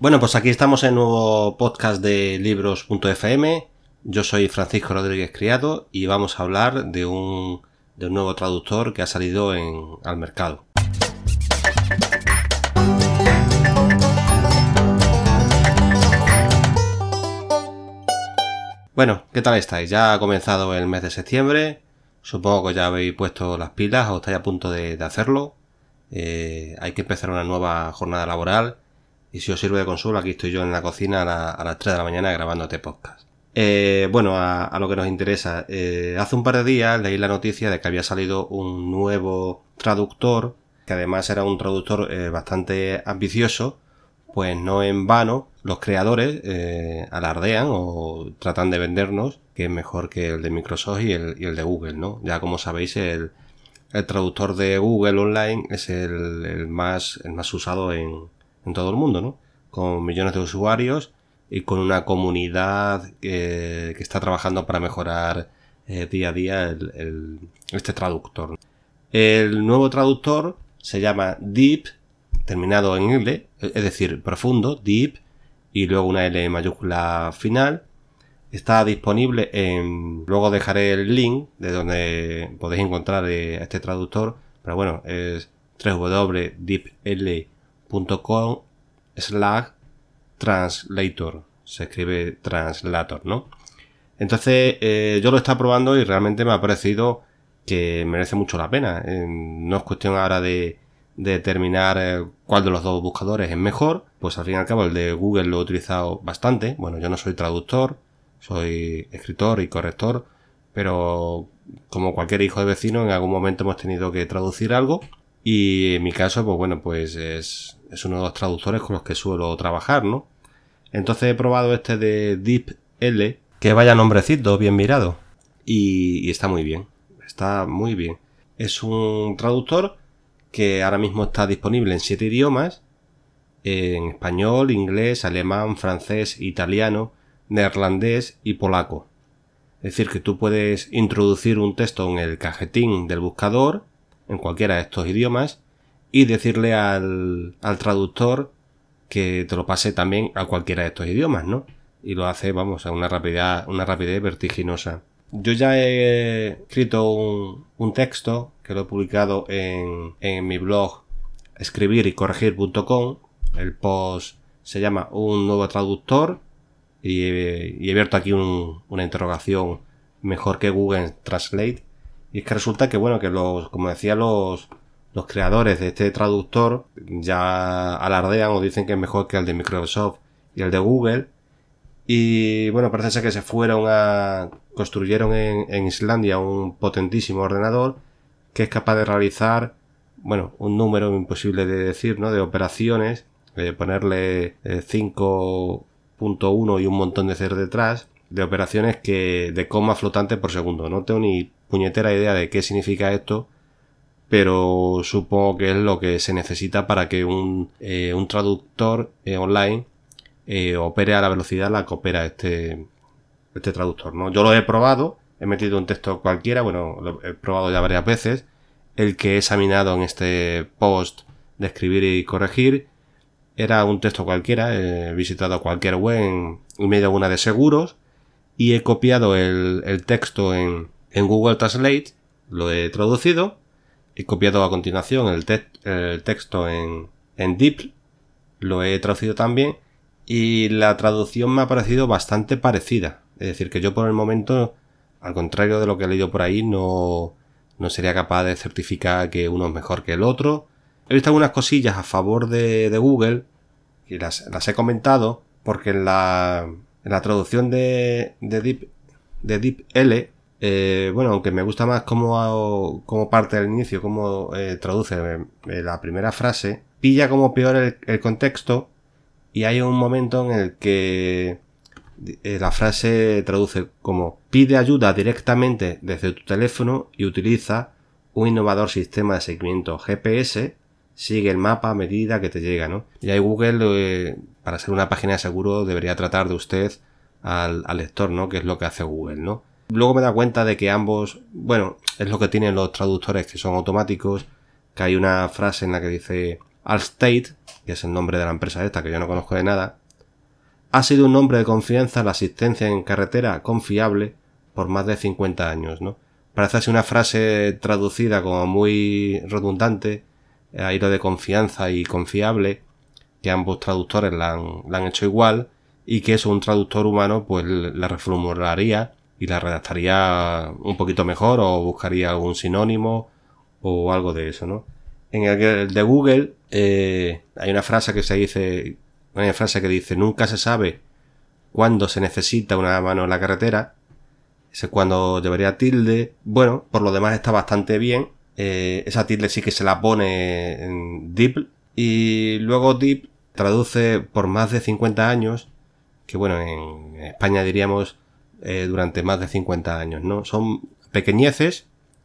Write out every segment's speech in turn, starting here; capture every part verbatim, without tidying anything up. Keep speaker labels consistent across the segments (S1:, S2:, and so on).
S1: Bueno, pues aquí estamos en el nuevo podcast de libros punto efe eme. Yo soy Francisco Rodríguez Criado y vamos a hablar de un, de un nuevo traductor que ha salido en, al mercado. Bueno, ¿qué tal estáis? Ya ha comenzado el mes de septiembre. Supongo que ya habéis puesto las pilas o estáis a punto de, de hacerlo. Eh, hay que empezar una nueva jornada laboral. Y si os sirve de consuelo, aquí estoy yo en la cocina a, la, a las tres de la mañana grabando este podcast. Eh, bueno, a, a lo que nos interesa. Eh, hace un par de días leí la noticia de que había salido un nuevo traductor, que además era un traductor eh, bastante ambicioso. Pues no en vano los creadores eh, alardean o tratan de vendernos que es mejor que el de Microsoft y el, y el de Google, ¿no? Ya como sabéis, el, el traductor de Google Online es el, el más el más usado en, en todo el mundo, ¿no? Con millones de usuarios y con una comunidad que, que está trabajando para mejorar eh, día a día el, el, este traductor. El nuevo traductor se llama Deep, terminado en L, es decir, profundo, Deep, y luego una L mayúscula final. Está disponible en... Luego dejaré el link de donde podéis encontrar este traductor, pero bueno, es doble u doble u doble u punto deep l punto com slash translator. Se escribe translator, ¿no? Entonces, eh, yo lo he estado probando y realmente me ha parecido que merece mucho la pena. Eh, no es cuestión ahora de de determinar eh, cuál de los dos buscadores es mejor, pues al fin y al cabo el de Google lo he utilizado bastante. Bueno, yo no soy traductor, soy escritor y corrector, pero como cualquier hijo de vecino en algún momento hemos tenido que traducir algo y en mi caso, pues bueno, pues es, es uno de los traductores con los que suelo trabajar, ¿no? Entonces he probado este de DeepL, que vaya nombrecito, bien mirado, y, y está muy bien, está muy bien. Es un traductor que ahora mismo está disponible en siete idiomas, en español, inglés, alemán, francés, italiano, neerlandés y polaco. Es decir, que tú puedes introducir un texto en el cajetín del buscador, en cualquiera de estos idiomas, y decirle al, al traductor que te lo pase también a cualquiera de estos idiomas, ¿no? Y lo hace, vamos, a una rapidez, una rapidez vertiginosa. Yo ya he escrito un, un texto que lo he publicado en, en mi blog escribir y corregir punto com. El post se llama Un nuevo traductor y he, y he abierto aquí un, una interrogación mejor que Google Translate. Y es que resulta que, bueno, que los, como decía, los, los creadores de este traductor ya alardean o dicen que es mejor que el de Microsoft y el de Google. Y bueno, parece ser que se fueron a... construyeron en, en Islandia un potentísimo ordenador que es capaz de realizar, bueno, un número imposible de decir, ¿no? De operaciones, de ponerle eh, cinco punto uno y un montón de ceros detrás, de operaciones que de coma flotante por segundo. No tengo ni puñetera idea de qué significa esto, pero supongo que es lo que se necesita para que un, eh, un traductor eh, online Eh, opere a la velocidad a la que opera este, este traductor, ¿no? Yo lo he probado, he metido un texto cualquiera, bueno, lo he probado ya varias veces. El que he examinado en este post de escribir y corregir era un texto cualquiera, he visitado cualquier web en, en medio de una de seguros y he copiado el, el texto en, en Google Translate, lo he traducido, he copiado a continuación el, te- el texto en, en Deep, lo he traducido también. Y la traducción me ha parecido bastante parecida. Es decir, que yo por el momento, al contrario de lo que he leído por ahí, no, no sería capaz de certificar que uno es mejor que el otro. He visto algunas cosillas a favor de, de Google y las, las he comentado porque en la, en la traducción de, de Deep, de DeepL, eh, bueno, aunque me gusta más cómo, cómo parte del inicio, cómo eh, traduce eh, la primera frase, pilla como peor el, el contexto. Y hay un momento en el que la frase traduce como pide ayuda directamente desde tu teléfono y utiliza un innovador sistema de seguimiento G P S, sigue el mapa a medida que te llega, ¿no? Y ahí Google, eh, para ser una página de seguro, debería tratar de usted al, al lector, ¿no? Que es lo que hace Google, ¿no? Luego me da cuenta de que ambos, bueno, es lo que tienen los traductores que son automáticos, que hay una frase en la que dice Allstate, que es el nombre de la empresa esta que yo no conozco de nada, ha sido un nombre de confianza la asistencia en carretera confiable por más de cincuenta años, ¿no? Parece así una frase traducida como muy redundante, a hilo de confianza y confiable, que ambos traductores la han, la han hecho igual, y que eso un traductor humano pues la reformularía y la redactaría un poquito mejor o buscaría algún sinónimo o algo de eso, ¿no? En el de Google eh, hay una frase que se dice, una frase que dice nunca se sabe cuándo se necesita una mano en la carretera. Ese cuando llevaría tilde. Bueno, por lo demás está bastante bien. Eh, esa tilde sí que se la pone en DeepL. Y luego DeepL traduce por más de cincuenta años, que bueno, en España diríamos eh, durante más de cincuenta años, ¿no? Son pequeñeces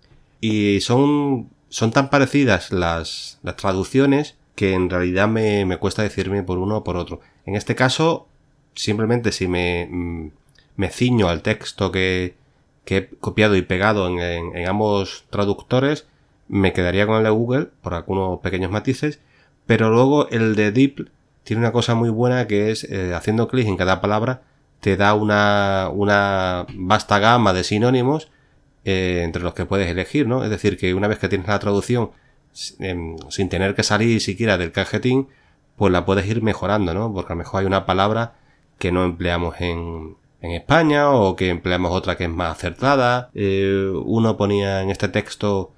S1: y son, son tan parecidas las, las traducciones que en realidad me, me cuesta decidirme por uno o por otro. En este caso, simplemente si me, me ciño al texto que, que he copiado y pegado en, en, en ambos traductores, me quedaría con el de Google por algunos pequeños matices, pero luego el de DeepL tiene una cosa muy buena que es, eh, haciendo clic en cada palabra, te da una, una vasta gama de sinónimos eh, entre los que puedes elegir, ¿no? Es decir, que una vez que tienes la traducción, eh, sin tener que salir siquiera del cajetín, pues la puedes ir mejorando, ¿no? Porque a lo mejor hay una palabra que no empleamos en, en España o que empleamos otra que es más acertada. Eh, uno ponía en este texto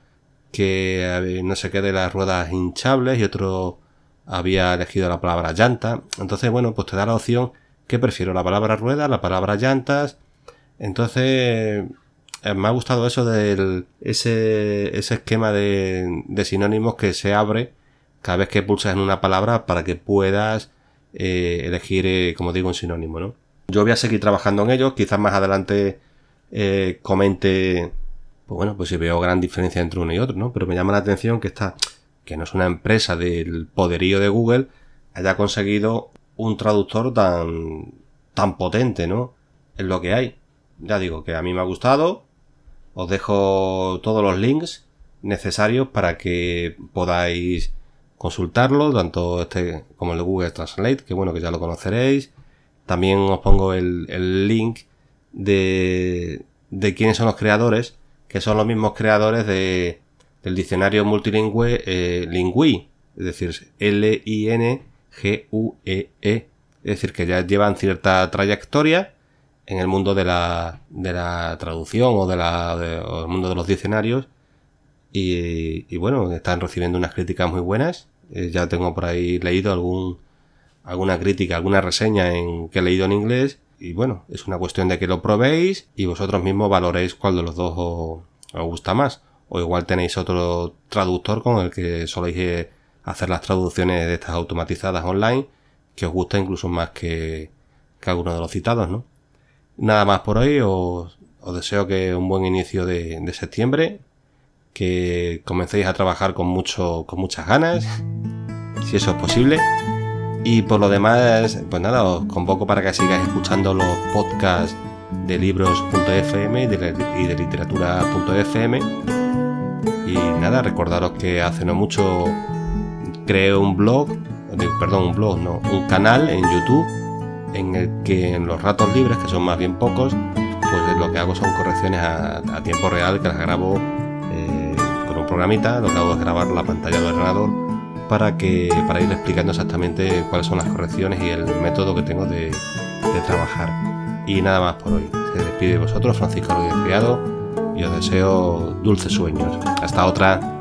S1: que no sé qué de las ruedas hinchables y otro había elegido la palabra llanta. Entonces, bueno, pues te da la opción que prefiero, la palabra rueda, la palabra llantas. Entonces, eh, me ha gustado eso del ese, ese esquema de, de sinónimos que se abre cada vez que pulsas en una palabra para que puedas eh, elegir, eh, como digo, un sinónimo, ¿no? Yo voy a seguir trabajando en ello. Quizás más adelante eh, comente, pues bueno, pues si veo gran diferencia entre uno y otro, ¿no? Pero me llama la atención que esta, que no es una empresa del poderío de Google, haya conseguido un traductor tan, tan potente, ¿no? Es lo que hay. Ya digo que a mí me ha gustado. Os dejo todos los links necesarios para que podáis consultarlo, tanto este como el de Google Translate, que bueno, que ya lo conoceréis. También os pongo el, el link de, de quiénes son los creadores, que son los mismos creadores de, del diccionario multilingüe eh, Lingui, es decir, L I N G U E E, es decir, que ya llevan cierta trayectoria en el mundo de la, de la traducción o, de la, de, o el mundo de los diccionarios y, y bueno, están recibiendo unas críticas muy buenas. Eh, ya tengo por ahí leído algún alguna crítica, alguna reseña en que he leído en inglés y bueno, es una cuestión de que lo probéis y vosotros mismos valoréis cuál de los dos os, os gusta más, o igual tenéis otro traductor con el que soléis hacer las traducciones de estas automatizadas online que os gusta incluso más que, que alguno de los citados, ¿no? Nada más por hoy, os, os deseo que un buen inicio de, de septiembre, que comencéis a trabajar con mucho, con muchas ganas, si eso es posible. Y por lo demás, pues nada, os convoco para que sigáis escuchando los podcasts de libros punto efe eme y de, y de literatura punto efe eme. Y nada, recordaros que hace no mucho creé un blog, perdón, un blog, no, un canal en YouTube en el que en los ratos libres, que son más bien pocos, pues lo que hago son correcciones a, a tiempo real, que las grabo eh, con un programita. Lo que hago es grabar la pantalla del ordenador para que para ir explicando exactamente cuáles son las correcciones y el método que tengo de, de trabajar. Y nada más por hoy. Se despide de vosotros Francisco Rodríguez Criado y os deseo dulces sueños. Hasta otra.